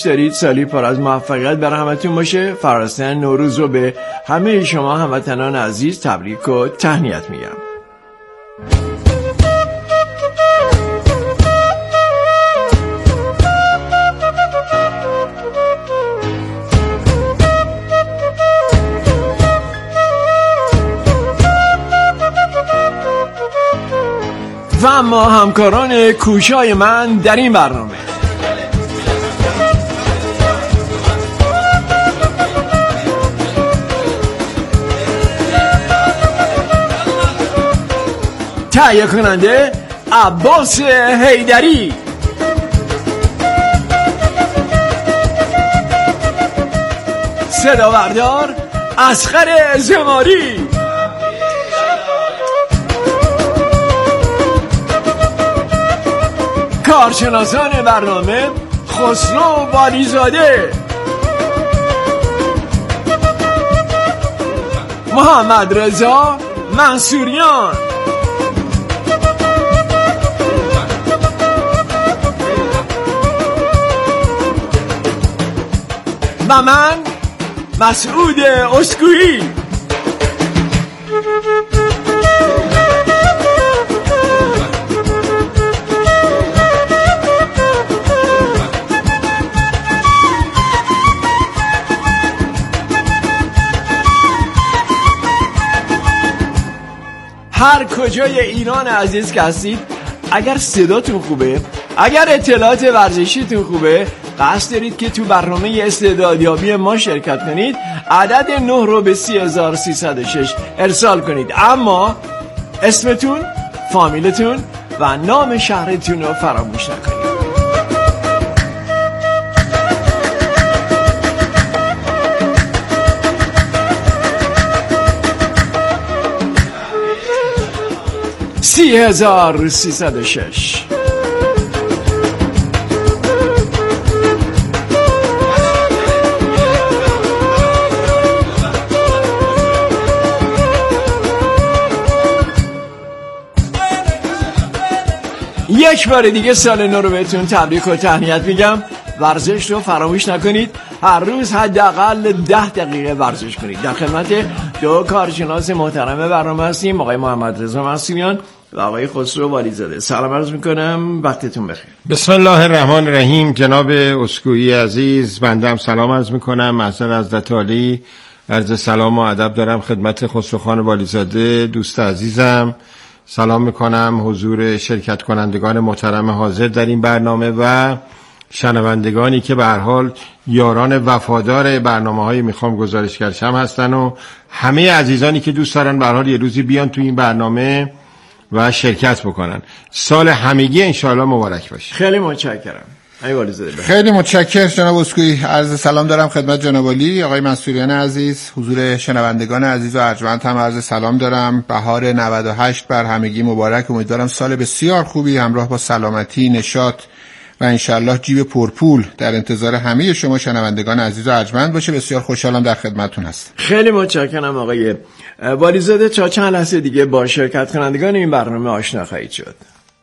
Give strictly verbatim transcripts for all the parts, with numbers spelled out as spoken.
دارید سالی پر از موفقیت برای همتون باشه. فرارسیدن نوروز رو به همه شما هموطنان عزیز تبریک و تهنیت میگم. و اما همکاران کوشای من در این برنامه: تهیه کننده عباس حیدری، صدا بردار اصغر زماری، کارشناسان برنامه خسرو والیزاده، محمد رضا منصوریان و من مسعود اسکویی. هر کجای ایران عزیز که هستید، اگر صداتون خوبه، اگر اطلاعات ورزشیتون خوبه، قصد دارید که تو برنامه استعدادیابی ما شرکت کنید، عدد نه رو به سی هزار و سیصد و شش ارسال کنید. اما اسمتون، فامیلتون و نام شهرتون رو فراموش نکنید. سی هزار و سیصد و شش. یک بار دیگه سال نو رو بهتون تبریک و تهنیت میگم. ورزش رو فراموش نکنید. هر روز حداقل ده دقیقه ورزش کنید. در خدمت دو کارشناس محترم برنامه هستیم، آقای محمد رضا منصوریان و آقای خسرو والیزاده. سلام عرض میکنم، وقتتون بخیر. بسم الله الرحمن الرحیم. جناب اسکویی عزیز، بنده هم سلام عرض میکنم. محضر حضرت عالی عرض سلام و ادب دارم خدمت خسرو خان والیزاده دوست عزیزم. سلام میکنم حضور شرکت کنندگان محترم حاضر در این برنامه و شنوندگانی که به هر حال یاران وفادار برنامه‌های میخوام گزارشگرشم هستن و همه عزیزانی که دوست دارن به هر حال یه روزی بیان تو این برنامه و شرکت بکنن. سال همگی انشاءالله مبارک باشه. خیلی متشکرم. خیلی متشکرم جناب اسکویی. عرض سلام دارم خدمت جناب عالی آقای منصوریان عزیز، حضور شنوندگان عزیز و ارجمند هم عرض سلام دارم. بهار نود و هشت بر همگی مبارک. امیدوارم سال بسیار خوبی همراه با سلامتی، نشاط و انشالله جیب پرپول در انتظار همه شما شنوندگان عزیز و ارجمند باشه. بسیار خوشحالم در خدمتتون هستم. خیلی متشکرم آقای والیزاده. تا چند لحظه دیگه با شرکت کنندگان این برنامه آشنا خواهید شد.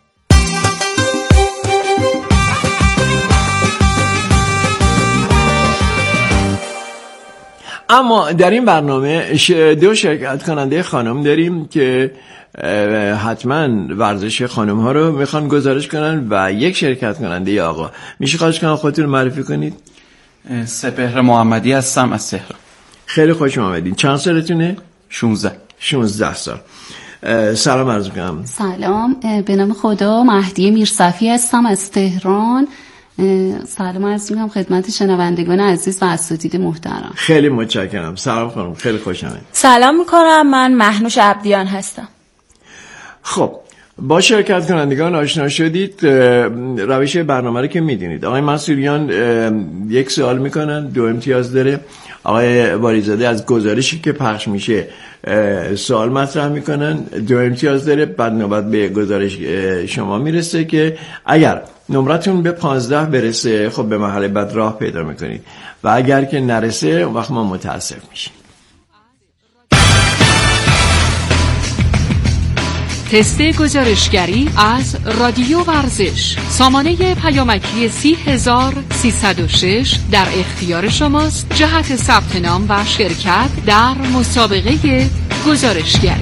اما در این برنامه دو شرکت کننده خانم داریم که حتما ورزش خانم ها رو میخوان گزارش کنن و یک شرکت کننده آقا. میشه خواهش کنم خودتون رو معرفی کنید؟ سپهر محمدی هستم از تهران. خیلی خوش آمدید. چند سالتونه؟ شانزده. شانزده سال. سلام عرض می‌کنم. سلام، به نام خدا مهدی میرصفی هستم از تهران. سلام عرض می‌کنم خدمت شنوندگان عزیز و اساتید محترم. خیلی متشکرم. سلام خانم، خیلی خوش آمدید. سلام می‌کنم، من مهنوش عبدیان هستم. خب با شرکت کنندگان آشنا شدید. روش برنامه رو که میدونید. آقای منصوریان یک سوال میکنن، دو امتیاز داره. آقای والیزاده از گزارشی که پخش میشه سوال مطرح میکنن، دو امتیاز داره. بعد نوبت به گزارش شما میرسه که اگر نمرتون به پانزده برسه خب به مرحله بعد راه پیدا میکنید و اگر که نرسه اون وقت ما متاسف میشیم. تست گزارشگری از رادیو ورزش. سامانه پیامکی سی هزار سیصد و شش در اختیار شماست جهت ثبت نام و شرکت در مسابقه گزارشگری.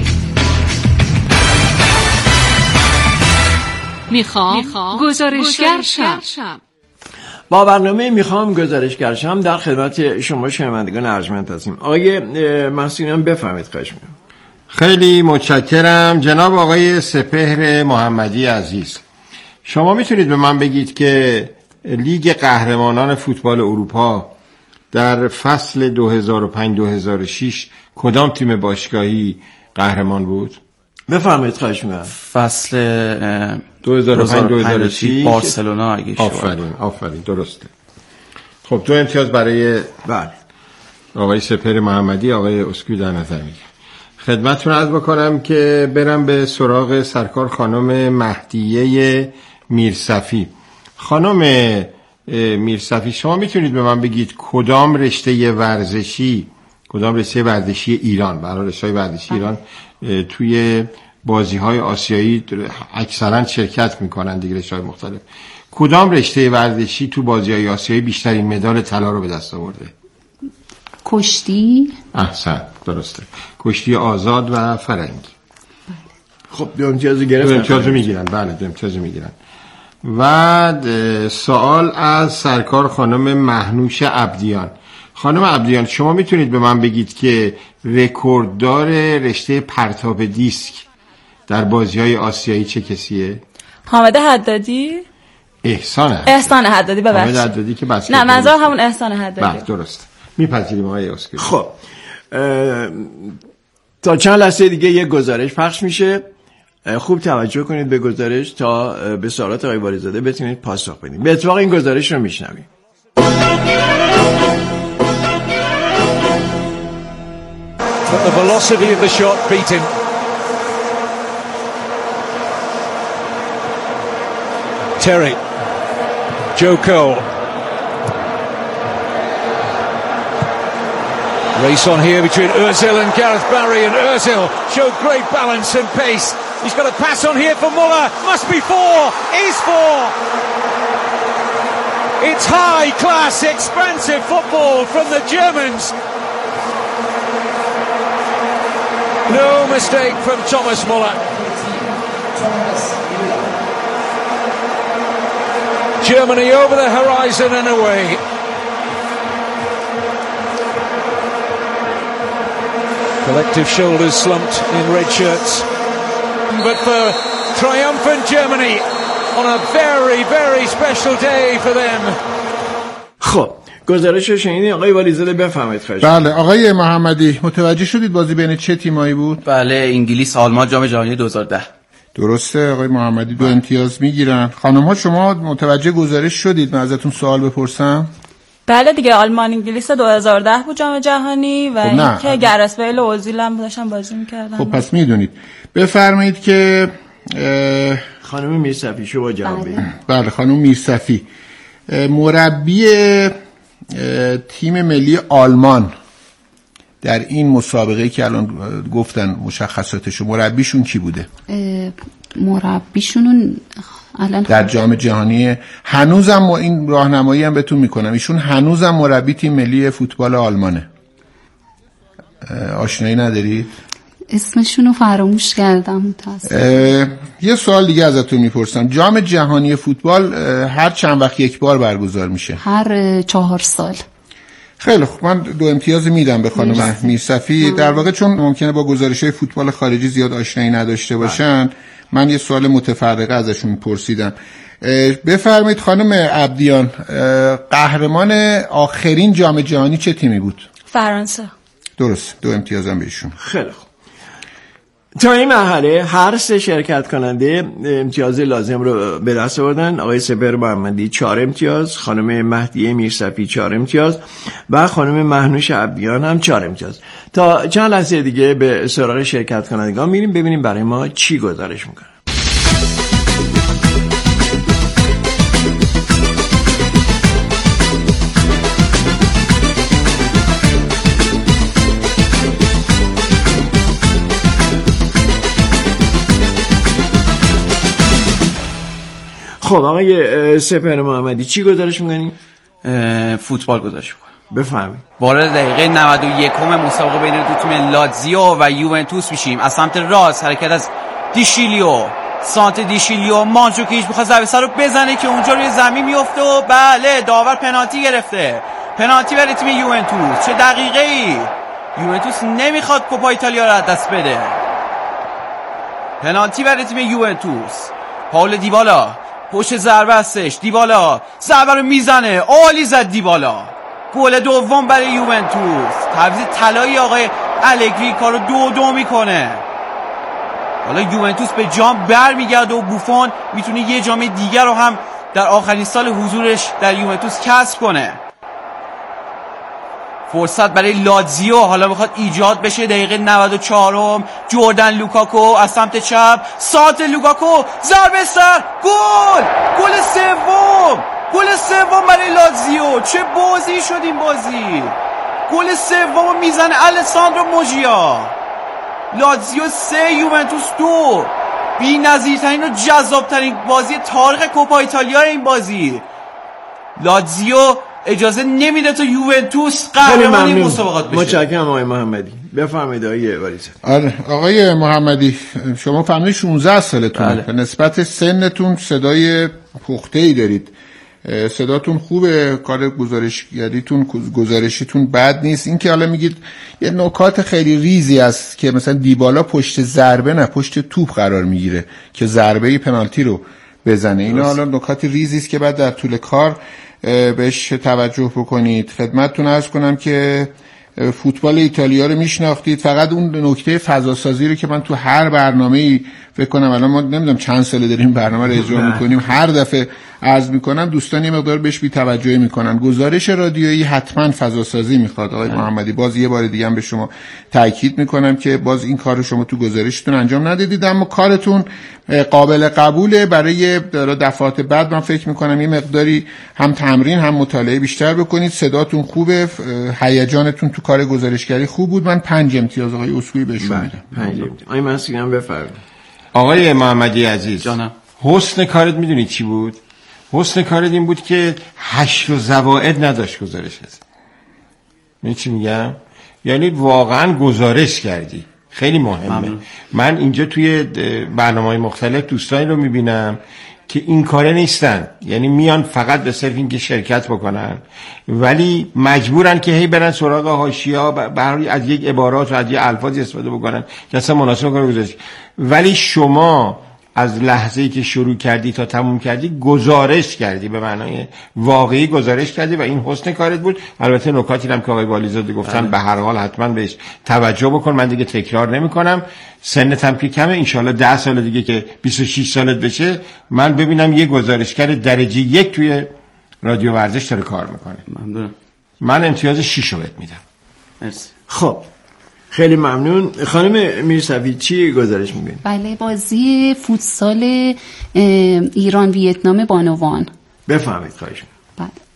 میخوام, میخوام گزارشگر شم. با برنامه میخوام گزارشگر شم در خدمت شما شنوندگان ارجمند هستیم. آقای مسئولین بفرمایید. خواهش می‌کنم. خیلی متشکرم جناب آقای سپهر محمدی عزیز. شما میتونید به من بگید که لیگ قهرمانان فوتبال اروپا در فصل دو هزار و پنج دو هزار و شش کدام تیم باشگاهی قهرمان بود؟ بفرمایید. خواهش می‌کنم. فصل دو هزار و پنج دو هزار و شش بارسلونا اگه شد. آفرین آفرین درسته. خب دو امتیاز برای بله آقای سپهر محمدی. آقای اسکوئی در نظر میگیره. خدمتتون عرض بکنم که برم به سراغ سرکار خانم مهدیه میرصفی. خانم میرصفی شما میتونید به من بگید کدام رشته ورزشی کدام رشته ورزشی ایران برای رشته ورزشی ایران توی بازی‌های آسیایی اکثرا شرکت میکنن دیگه رشته‌های مختلف، کدام رشته ورزشی تو بازی‌های آسیایی بیشترین مدال طلا رو به دست آورده؟ کشتی. احسن درسته. کشتی آزاد و فرنگی. خب دو امتیاز گرفتن. دو امتیاز میگیرن. بله دو امتیاز میگیرن. و سوال از سرکار خانم مهنوش عبدیان. خانم عبدیان شما میتونید به من بگید که رکورددار رشته پرتاب دیسک در بازی‌های آسیایی چه کسیه؟ حامد حدادی. احسان حدادی. احسان حدادی ببخشید. حامد حدادی که بس نه منظور همون احسان حدادی. بله درست. میپذیریم آقای اسکوئی. خب تا چند لحظه دیگه یه گزارش پخش میشه. خوب توجه کنید به گزارش تا به سوالات آقای والیزاده بتونید پاسخ بدید. به اتفاق این گزارش رو میشنویم. But the velocity of the shot beat him. Terry, Joe Cole. Race on here between Özil and Gareth Barry, and Özil showed great balance and pace. He's got a pass on here for Muller. Must be four. Is four. It's high class, expensive football from the Germans. No mistake from Thomas Muller. Germany over the horizon and away. Collective shoulders slumped in red shirts. But for triumphant Germany on a very, very special day for them. خب گزارش رو شنیدین. آقای والیزاده بفرمایید. خواهش. بله آقای محمدی متوجه شدید بازی بین چه تیمایی بود؟ بله انگلیس آلمان جام جهانی دو هزار و ده. درسته آقای محمدی دو امتیاز میگیرن. خانم ها شما متوجه گزارش شدید؟ من ازتون سوال بپرسم. بله دیگه آلمان انگلیس دو هزار و ده بود جام جهانی و خب اینکه گرث بیل و اوزیل هم داشتن بازی می‌کردن. خب پس میدونید. بفرمایید که خانم میرصفی شما جواب بدید. بله خانم میرصفی مربی تیم ملی آلمان در این مسابقه که الان گفتن مشخصاتشو مربیشون کی بوده؟ مربیشون الان در جام جهانی هنوزم این راهنمایی هم بهتون میکنم ایشون هنوزم مربی تیم ملی فوتبال آلمانه. آشنایی ندارید؟ اسمشونو فراموش کردم متاسفم. یه سوال دیگه ازتون میپرسم. جام جهانی فوتبال هر چند وقت یک بار برگزار میشه؟ هر چهار سال. خیلی خوب من دو امتیاز میدم به خانم میرصفی. در واقع چون ممکنه با گزارش‌های فوتبال خارجی زیاد آشنایی نداشته باشن من یه سوال متفرقه ازشون پرسیدم. بفرمایید خانم عبدیان قهرمان آخرین جام جهانی چه تیمی بود؟ فرانسه. درست دو امتیازم بهشون. خیلی خوب. تا این مرحله هر سه شرکت کننده امتیاز لازم رو به دست آوردن. آقای سپهر محمدی چهار امتیاز، خانم مهدیه میرصفی چهار امتیاز و خانم مهنوش عبدیان هم چهار امتیاز. تا چند لحظه دیگه به سراغ شرکت کنندگان میریم ببینیم برای ما چی گزارش میکنن. خب آقای سپهر محمدی چی گزارش میکنی؟ فوتبال گزارش میکنم. بفهمید. وارد دقیقه نود و یک مسابقه بین دو تیم لاتزیو و یوونتوس میشیم. از سمت راست حرکت از دیشیلیو، سانت دیشیلیو، مانچوکیچ میخواد ضربه سر رو بزنه که اونجا روی زمین میفته و بله داور پنالتی گرفته. پنالتی برای تیم یوونتوس. چه دقیقه ای؟ یوونتوس نمیخواد کوپا ایتالیا رو از دست بده. پنالتی برای تیم یوونتوس. پاول دیبالا پشت ضربه هستش. دیبالا ضربه رو میزنه. عالی زد دیبالا. گل دوم برای یوونتوس. تعویض طلایی آقای الگری کارو دو دو میکنه. حالا یوونتوس به جام برمیگرده و بوفون میتونه یه جام دیگر رو هم در آخرین سال حضورش در یوونتوس کسب کنه. فرصت برای لاتزیو حالا میخواد ایجاد بشه. دقیقه نود و چهار جردن لوکاکو از سمت چپ، سانت لوکاکو ضربه سر، گل! گل سوم! گل سوم برای لاتزیو. چه بازی شد این بازی! گل سوم میزنه الساندرو موجیا. لاتزیو سه یوونتوس دو. بی‌نظیرترین و جذابترین بازی تاریخ کوپا ایتالیا این بازی. لاتزیو اجازه نمیده تا یوونتوس قهرمان این مسابقات بشه. متشکرم آقای محمدی. بفرمایید آقای واریزه. آره آقای محمدی شما فهمیدید شانزده سالتونه. به نسبت سنتون صدای پخته‌ای دارید. صداتون خوبه، کار گزارشگریتون گزارشیتون بد نیست. این که حالا میگید یه نکات خیلی ریزی است که مثلا دیبالا پشت ضربه نه پشت توپ قرار میگیره که ضربه پنالتی رو بزنه. اینا حالا نکات ریزی است که بعد در طول کار بهش توجه بکنید. خدمتتون عرض کنم که فوتبال ایتالیا رو میشناختید، فقط اون نکته فضا سازی رو که من تو هر برنامه‌ای فکر کنم الان ما نمیدونم چند ساله داریم برنامه رو اجرا میکنیم، هر دفعه عرض میکنم دوستان یه مقدار بهش بی توجهی میکنن. گزارش رادیویی حتما فضا سازی میخواد آقای محمدی. باز یه بار دیگه هم به شما تاکید میکنم که باز این کار رو شما تو گزارشتون انجام ندادید، اما کارتون قابل قبوله. برای دفعات بعد من فکر میکنم یه مقداری هم تمرین هم مطالعه بیشتر بکنید. صداتون خوبه، هیجانتون تو کار گزارشگری خوب بود. من پنج امتیاز آقای اسکوئی بهشون میدم. پنج امتیاز. آقای مسئولی هم بفرمایید. آقای محمدی عزیز جانم. حسن کارت میدونی چی بود؟ حسن کارت این بود که حشر و زوائد نداشت گزارش هست. میدونی چی میگم؟ یعنی واقعا گزارش کردی. خیلی مهمه. ممنون. من اینجا توی برنامه‌های مختلف دوستانی رو میبینم که این کاره نیستن، یعنی میان فقط به صرف اینکه شرکت بکنن ولی مجبورن که هی برن سراغ حاشیه‌ها، برای از یک عبارات و از یک الفاظی استفاده بکنن که اصلا مناسب کار گزارش. ولی شما از لحظه‌ای که شروع کردی تا تموم کردی گزارش کردی، به معنای واقعی گزارش کردی و این حسن کارت بود. البته نکاتی هم که آقای والیزاده گفتن به هر حال حتما بهش توجه بکن. من دیگه تکرار نمی‌کنم. سنت هم که کمه، انشالله ده سال دیگه که بیست و شش سالت بشه من ببینم یه گزارشگر درجه یک توی رادیو ورزش داره کار میکنه. ممنون. من امتیاز شش رو بهت میدم. مرسی. خب خیلی ممنون. خانم میرصفی چی گزارش می‌کنید؟ بله بازی فوتسال ایران ویتنام بانوان. بفهمید خواهش می‌کنم. بله.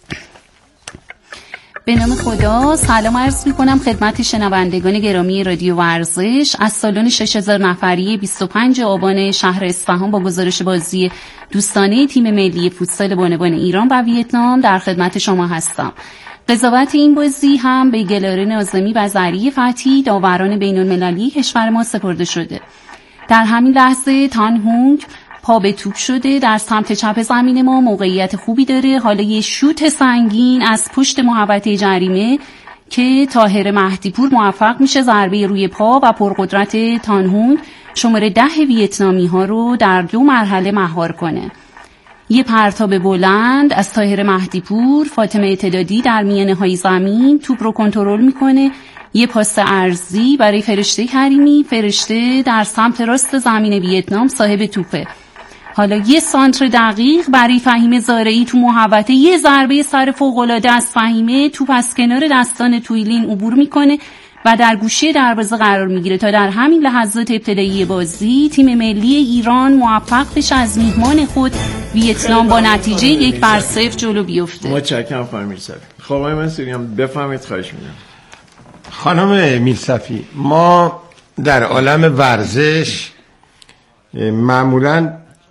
به نام خدا سلام عرض می‌کنم خدمت شنوندگان گرامی رادیو ورزش. از سالن شش هزار نفری بیست و پنج آبان شهر اصفهان با گزارش بازی دوستانه تیم ملی فوتسال بانوان ایران و ویتنام در خدمت شما هستم. قضاوت این بازی هم به گلاره ناظمی و زری فتحی داوران بین‌المللی کشور ما سپرده شده. در همین لحظه تان هونگ پا به توپ شده در سمت چپ زمین ما، موقعیت خوبی داره. حالا یه شوت سنگین از پشت محوطه جریمه که طاهر مهدیپور موفق میشه ضربه روی پا و پرقدرت تان هونگ شماره ده ویتنامی ها رو در دو مرحله مهار کنه. یه پرتاب بلند از طاهر مهدیپور، فاطمه اعتدادی در میانه های زمین توپ رو کنترل میکنه. یه پاس عرضی برای فرشته کریمی، فرشته در سمت راست زمین ویتنام صاحب توپه. حالا یه سانتر دقیق برای فهیمه زارعی تو محوطه، یه ضربه سر فوق‌العاده از فهیمه، توپ از کنار دستان تویلین عبور میکنه و در گوشه دروازه قرار میگیره تا در همین لحظات ابتدایی بازی تیم ملی ایران موفق بشه از میهمان خود ویتنام با نتیجه یک بر صفر جلو بیفته. متشکرم خانم میرصفی. خب آقای منصوری هم بفهمید خواهش می‌کنم. خانم میرصفی، ما در عالم ورزش معمولاً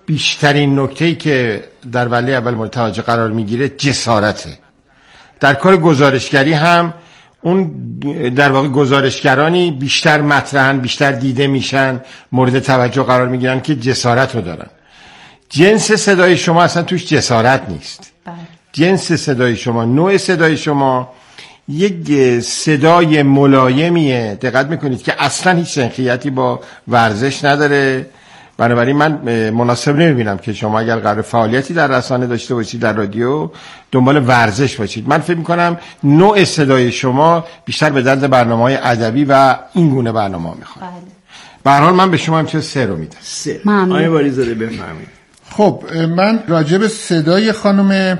بیشترین نکته‌ای که در ولی اول مورد توجه قرار میگیره جسارته. در کار گزارشگری هم اون در واقع گزارشگرانی بیشتر مطرحن، بیشتر دیده میشن، مورد توجه قرار میگیرن که جسارت رو دارن. جنس صدای شما اصلا توش جسارت نیست. بله. جنس صدای شما، نوع صدای شما یک صدای ملایمیه، دقت میکنید که اصلا هیچ سنخیتی با ورزش نداره. بنابراین من مناسب نمیبینم که شما اگر قرار فعالیتی در رسانه داشته باشید، در رادیو، دنبال ورزش باشید. من فکر میکنم نوع صدای شما بیشتر به درد برنامه‌های ادبی و این گونه برنامه میخواد. بله. به هر حال من به شما امتیاز سه رو میدم. سه. آقای والیزاده بفرمایید. خب من راجع به صدای خانم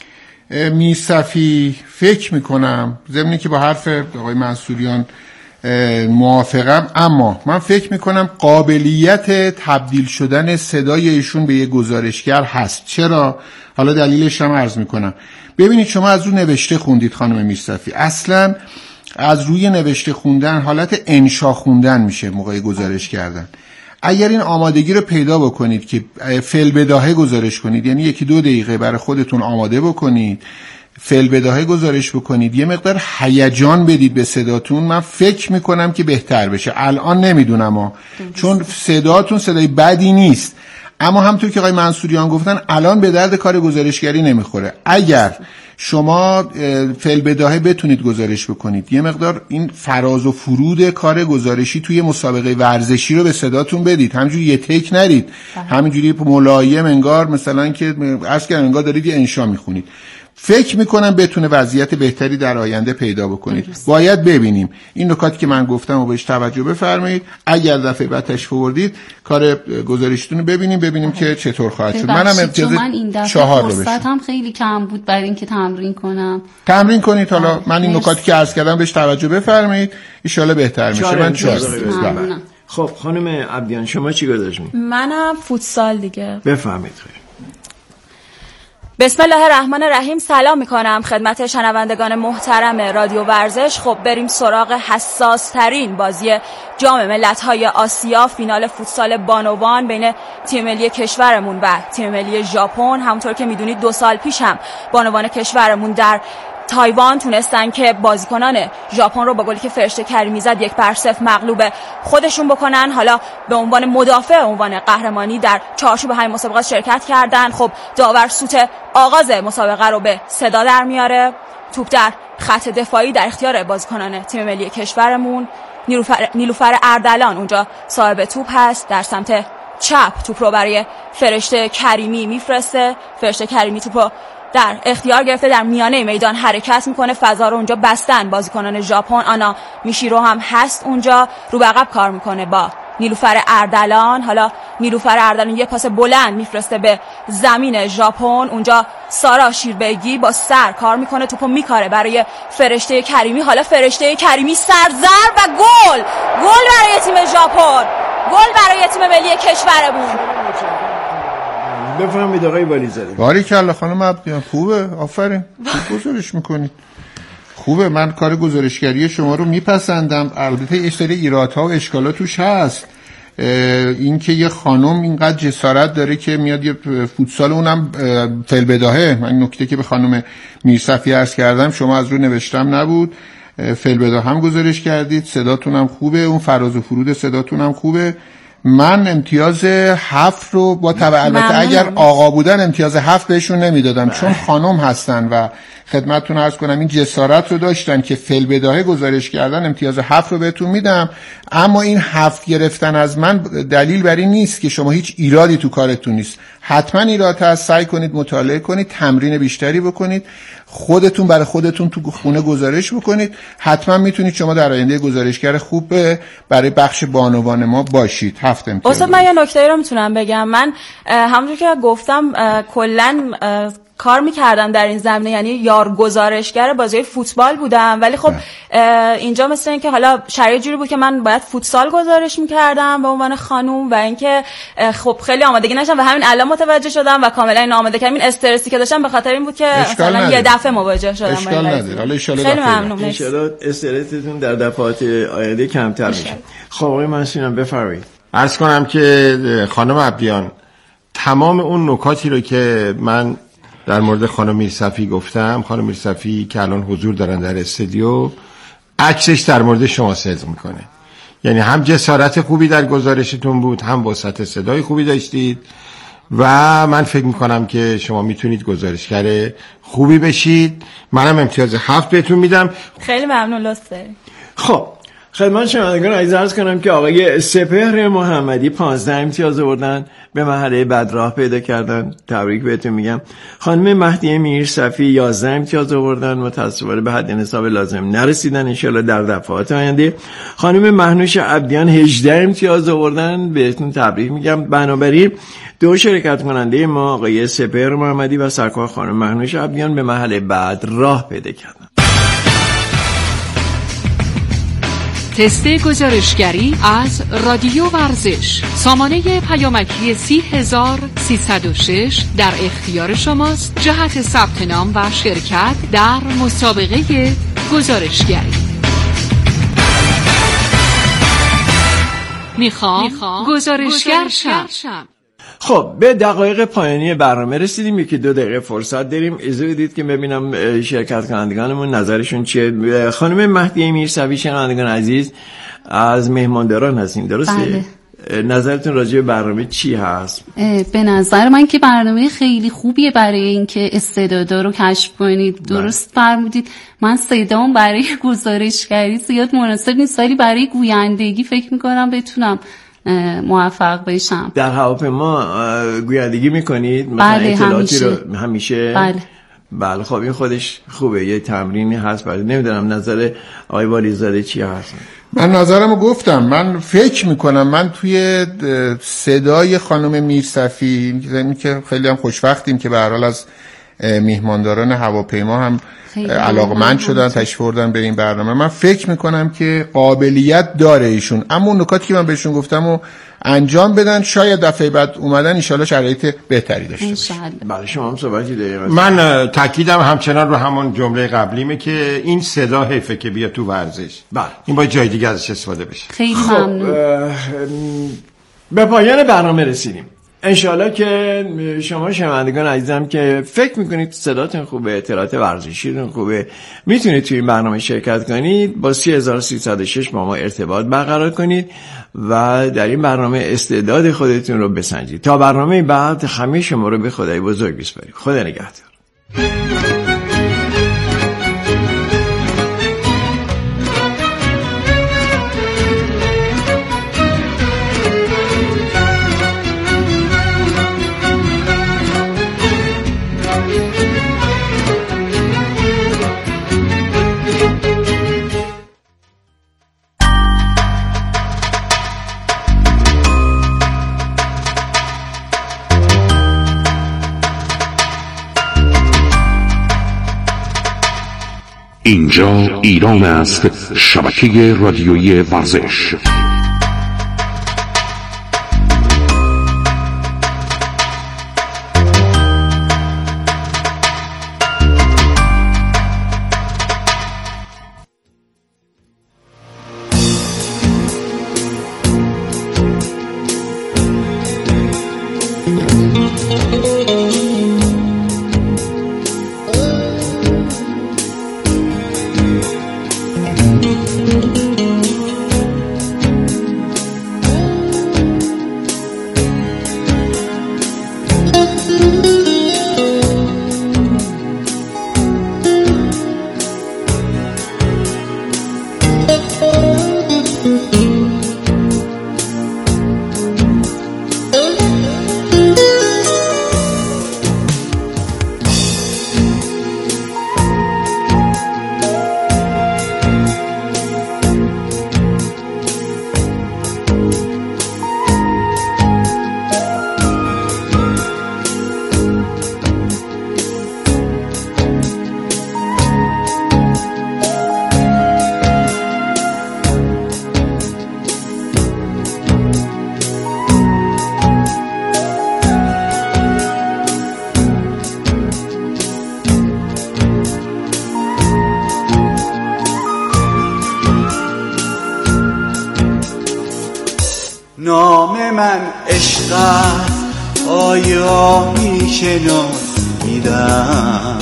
میرصفی فکر میکنم، ضمنی که با حرف آقای منصوریان موافقم، اما من فکر میکنم قابلیت تبدیل شدن صدای ایشون به یک گزارشگر هست. چرا؟ حالا دلیلش هم عرض میکنم. ببینید شما از رو نوشته خوندید خانم میرصفی، اصلا از روی نوشته خوندن حالت انشا خوندن میشه موقع گزارش کردن. اگر این آمادگی رو پیدا بکنید که فعل بداهه گزارش کنید، یعنی یکی دو دقیقه برای خودتون آماده بکنید، فعل بداهه گزارش بکنید، یه مقدار هیجان بدید به صداتون، من فکر میکنم که بهتر بشه. الان نمیدونم ها، چون صداتون صدای بدی نیست، اما همونطور که آقای منصوریان گفتن الان به درد کار گزارشگری نمیخوره. اگر شما فعل بداهه بتونید گزارش بکنید، یه مقدار این فراز و فرود کار گزارشی توی مسابقه ورزشی رو به صداتون بدید، همینجوری یه تک نرید، همینجوری ملایم انگار مثلا که عرض کردم انگار دارید یه انشا میخونید. فکر میکنم بتونه وضعیت بهتری در آینده پیدا بکنید. باید ببینیم این نکاتی که من گفتم و بهش توجه بفرمایید. اگر دفعه بعد تشریف آوردید کار گزارشتون رو ببینیم ببینیم که چطور خواهد شد. منم امتیاز چهار رو بشم. هم خیلی کم بود برای اینکه تمرین کنم. تمرین کنید. حالا من این نکاتی که عرض کردم بهش توجه بفرمایید، ان شاءالله بهتر میشه. من چهار. خب خانم عبدیان شما چی گذاشتید؟ منم فوتسال دیگه. بفرمایید. بسم الله الرحمن الرحیم. سلام میکنم خدمت شنوندگان محترم رادیو ورزش. خب بریم سراغ حساس ترین بازی جام ملت‌های آسیا، فینال فوتسال بانوان بین تیم ملی کشورمون و تیم ملی ژاپن. همونطور که میدونید دو سال پیش هم بانوان کشورمون در تایوان تونستن که بازیکنان ژاپن رو با گلی که فرشته کریمی زد یک بر صفر مغلوب خودشون بکنن. حالا به عنوان مدافع عنوان قهرمانی در چارچوب همین مسابقات شرکت کردن. خب داور سوت آغاز مسابقه رو به صدا در میاره. توپ در خط دفاعی در اختیار بازیکنان تیم ملی کشورمون. نیلوفر, نیلوفر اردلان اونجا صاحب توپ هست. در سمت چپ توپ رو برای فرشته کریمی میفرسته. فرشته کریمی توپ رو در اختیار گرفته، در میانه میدان حرکت میکنه، فضا رو اونجا بستن بازیکنان ژاپن. آنا میشیرو هم هست اونجا، رو به عقب کار میکنه با نیلوفر اردلان. حالا نیلوفر اردلان یه پاس بلند میفرسته به زمین ژاپن، اونجا سارا شیربگی با سر کار میکنه، توپو میکاره برای فرشته کریمی. حالا فرشته کریمی سرزر و گل گل برای تیم ژاپن، گل برای تیم ملی کشورمون. بفهمید آقای والیزاده. باریکلا خانم عبدیان، خوبه، آفرین، خوب گزارش میکنید، خوبه. من کار گزارشگری شما رو میپسندم. البته یه سری ایرادها و اشکالات توش هست. این که یه خانم اینقدر جسارت داره که میاد یه فوتسال، اونم فعل بداهه. من نکته که به خانم میرصفی عرض کردم شما از رو نوشتم نبود، فعل بداهه هم گزارش کردید، صداتون هم خوبه، اون فراز و فرود صداتون هم خوبه. من امتیاز هفت رو با تبع، البته اگر آقا بودن امتیاز هفت بهشون نمیدادم، چون خانم هستن و خدمتتون عرض کنم این جسارت رو داشتن که فعل بداهه گزارش کردن، امتیاز هفت رو بهتون میدم. اما این هفت گرفتن از من دلیل بر این نیست که شما هیچ ایرادی تو کارتون نیست. حتما ایراد هست، سعی کنید مطالعه کنید، تمرین بیشتری بکنید، خودتون برای خودتون تو خونه گزارش بکنید. حتما میتونید شما در آینده گزارشگر خوب برای بخش بانوان ما باشید. هفت امتیاز. استاد من یه نکته رو میتونم بگم. من همونجور که گفتم کلا کار میکردم در این زمینه، یعنی یار گزارشگر بازی فوتبال بودم، ولی خب اینجا مثل این که حالا شرایط جوری بود که من باید فوتسال گزارش میکردم به عنوان خانوم و اینکه خب خیلی آمادگی نشدم و همین الان متوجه شدم و کاملا این آماده کردم. این استرسی که داشتم به خاطر این بود که مثلا یه دفعه مواجه شدم. اشکال نداره. حالا ان شاء الله خیلی ممنون. ان شاء الله استرستون در دفعات آینده کمتر میشه. خب آقای منصوریان بفرمایید. عرض کنم که خانم عبدیان تمام اون نکاتی رو که من در مورد خانم میرصفی گفتم، خانم میرصفی که الان حضور دارن در استودیو، عکسش در مورد شما صدق میکنه. یعنی هم جسارت خوبی در گزارشتون بود، هم وسعت صدای خوبی داشتید و من فکر میکنم که شما میتونید گزارشگر خوبی بشید. منم امتیاز هفت بهتون میدم. خیلی ممنون، لطف دارید. خب خدمت شنوندگان عزیز عرض کنم که آقای سپهر محمدی پانزده امتیاز آوردن، به مرحله بعد راه پیدا کردن، تبریک بهتون میگم. خانم مهدیه میرصفی یازده امتیاز آوردن، متاسفانه به حد نصاب لازم نرسیدن، انشالله در دفعات آینده. خانم مهنوش عبدیان هجده امتیاز آوردن، بهتون تبریک میگم. بنابراین دو شرکت کننده ما آقای سپهر محمدی و سرکار خانم مهنوش عبدیان به مرحله بعد راه پیدا کردن. تست گزارشگری از رادیو ورزش، سامانه پیامکی سی هزار سیصد و شش در اختیار شماست. جهت ثبت نام و شرکت در مسابقه گزارشگری. میخوام گزارشگر شم. خب به دقایق پایانی برنامه رسیدیم، یکی دو دقیقه فرصت داریم. اجازه بدید که ببینم شرکت کنندگانمون نظرشون چیه. خانم مهدیه میرصفی، شنوندگان عزیز، از مهمانداران هستین، درسته؟ بله. نظرتون راجع به برنامه چی هست؟ به نظر من که برنامه خیلی خوبیه برای اینکه استعدادا رو کشف کنید. درست فرمودید. من صدام برای گزارشگری زیاد مناسب نیست، ولی برای گویندگی فکر میکنم بتونم موفق بشم. در هواپیما گویندگی میکنید؟ مثلا بله، اطلاعاتی همیشه. رو همیشه؟ بله. بله خب این خودش خوبه، یه تمرینی هست. برای نمیدونم نظر آقای والیزاده چی هست. من نظرمو گفتم. من فکر میکنم من توی صدای خانم میرصفی که خیلی هم خوشوقتیم که به هر حال از میهمانداران هواپیما هم علاقمند شدن، تشریف آوردن به این برنامه. من فکر میکنم که قابلیت داره ایشون، اما اون نکاتی که من بهشون گفتم و انجام بدن، شاید دفعه بعد اومدن انشالله شرایط بهتری داشته باشه. بله شما هم صحبتی دارید؟ من تاکیدم همچنان رو همون جمله قبلیمه که این صدا حیفه که بیا تو ورزش. بله این باید جای دیگه ازش استفاده بشه. خیلی ممنون. به پایان برنامه رسیدیم. انشالله که شما شنوندگان عزیزم که فکر میکنید صداتون خوبه، اطلاعات ورزشیتون خوبه، میتونید توی این برنامه شرکت کنید. با سی هزار و سیصد و شش با ما ارتباط برقرار کنید و در این برنامه استعداد خودتون رو بسنجید. تا برنامه بعد همه شما رو به خدای بزرگ بسپاریم. خدا نگهدار. اینجا ایران است، شبکه رادیویی ورزش. نام من عشق است، آیا میشناسیدم؟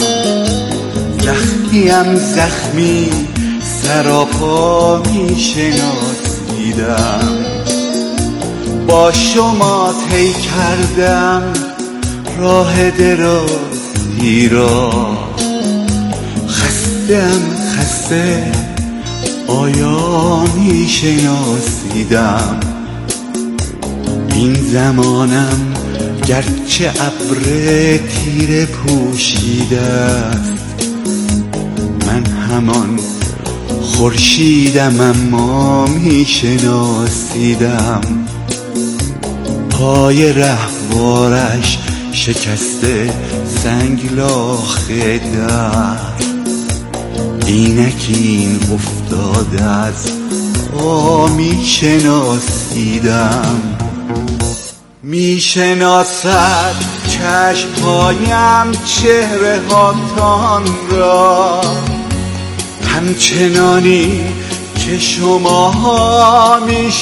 زخمیم زخمی سراپا میشناسیدم. با شما طی کردم راه درازی را، خستم خسته آیا میشناسیدم؟ این زمانم گرچه ابر تیره پوشیده است، من همان خورشیدم اما میشناسیدم. پای رهوارش شکسته سنگلاخ در، اینکین افتاده از پا میشناسیدم. میشناسد چشمهایم چهره هاتان را، همچنانی که شماها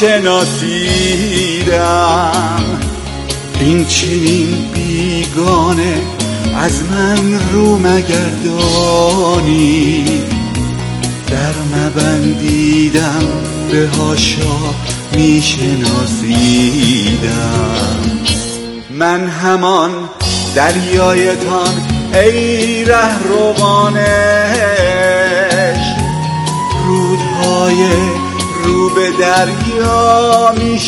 میشناسیدم. این چنین بیگانه از من رو مگردانی، در مبندیدم به هاشا میشناسیدم. من همان دریایتان ای رهروان عشق، رودهای رو به دریا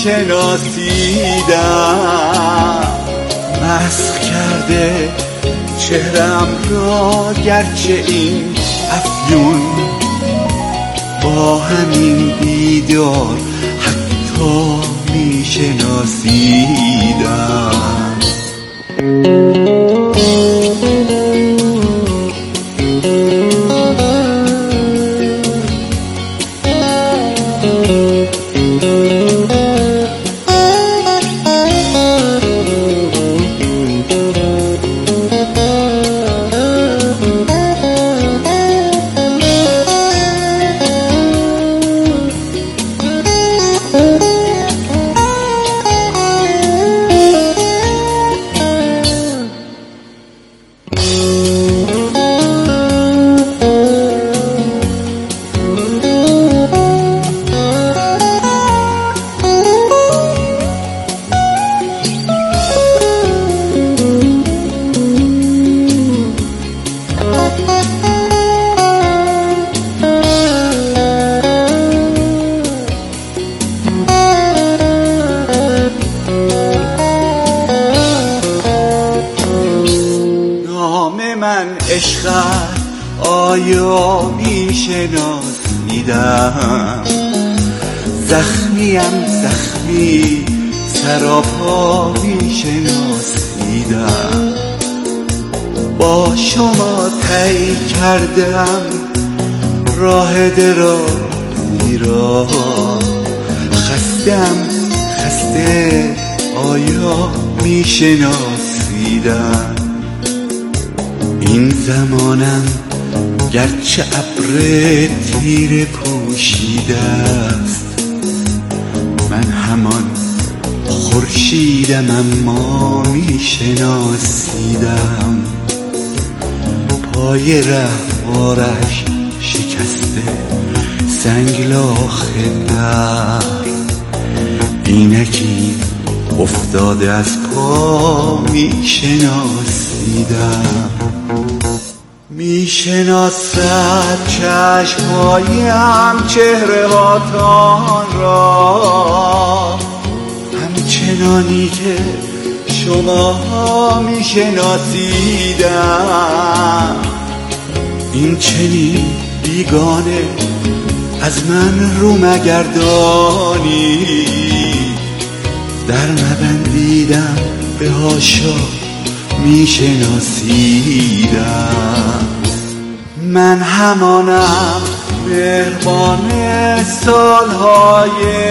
میشناسیدم. مسخ کرده چهرم را گرچه این افیون، با همین دیدار حتی میشناسیدم. عشقت آیا میشناسیدم؟ زخمیم زخمی سراپا میشناسیدم. با شما طی کردم راه درازی را، خستم خسته آیا میشناسیدم؟ این زمانم گرچه ابر تیره پوشیده است، من همان خورشیدم اما میشناسیدم. پای رهوارش شکسته سنگلاخ در، اینکی افتاده از پا میشناسیدم. میشناسد چشمهایم چهره هاتان را، همچنانی که شما میشناسیدم. این چنین بیگانه از من رو مگردانی، در مبندیدم به هاشا میشناسیدم. من همانم مهربان سالهای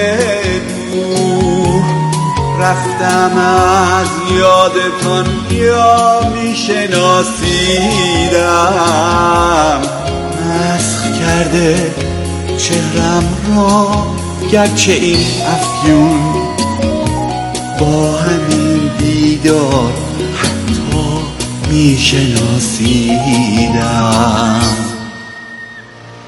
دور، رفتم از یادتان یا میشناسیدم. مسخ کرده چهرم را گرچه این افیون، با همین دی بیدار حتی میشناسیدم.